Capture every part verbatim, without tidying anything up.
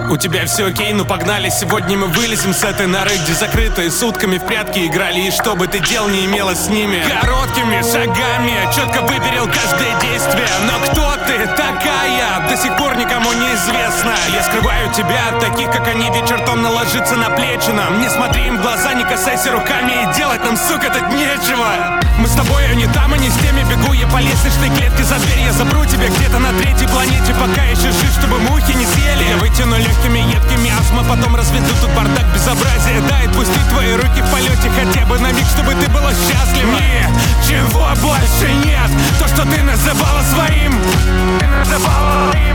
У тебя все окей, ну погнали. Сегодня мы вылезем с этой норы, где закрытые сутками в прятки играли. И что бы ты дел не имела с ними. Короткими шагами четко выберил каждое действие. Но кто ты такая, до сих пор никому не известно. Я скрываю тебя от таких, как они, ведь чертом наложиться на плечи нам. Не смотри им в глаза, не касайся руками, и делать нам, сука, тут нечего. Мы с тобой, а не там, а не с теми. Бегу я по лестничной клетке за дверь. Я запру тебя где-то на третьей планете, пока еще жив, чтобы мухи не съели. Я вытяну легкими едкими астма, потом разведу тут бардак безобразия. Да, отпусти твои руки в полете хотя бы на миг, чтобы ты была счастлива. Ничего больше нет, то, что ты называла своим. Ты называла им.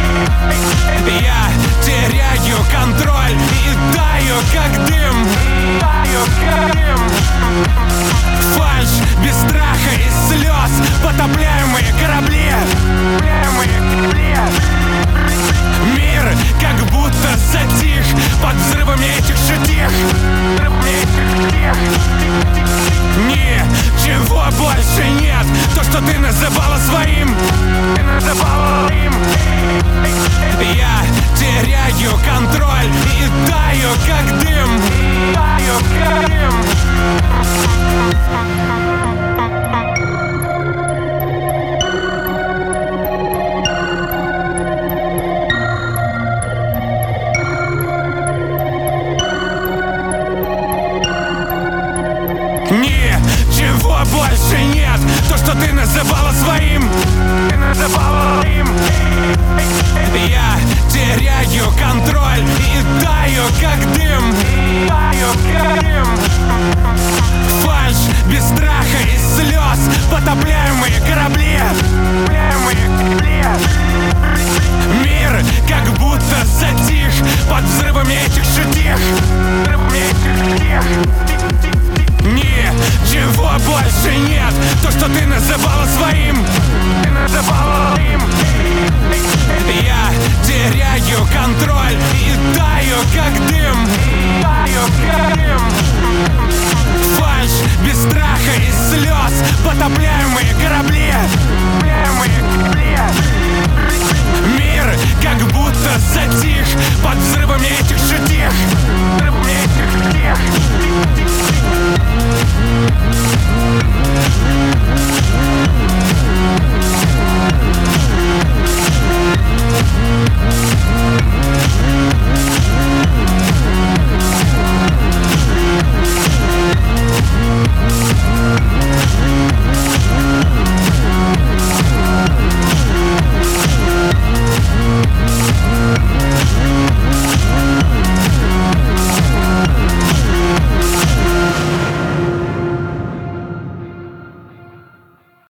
Я теряю контроль и таю, как дым. Таю, как дым. Фальшь без страха и слез, потопляемые корабли. Мир как будто затих под взрывами этих шутих. Ничего больше нет, то, что ты называла своим. Ты называла им. Я теряю контроль и таю, как дым. Таю, как дым. Ничего больше нет, то, что ты называла своим. Ты называла им. Я теряю контроль и таю, как дым. Таю, как дым. Фальшь без страха и слез, потопляемые корабли. Мир как будто затих под взрывами этих шутих. Ничего больше нет, то, что ты называла своим. Ты называла им. Я теряю контроль и таю, как дым. Таю, как дым. Фальшь без страха и слез.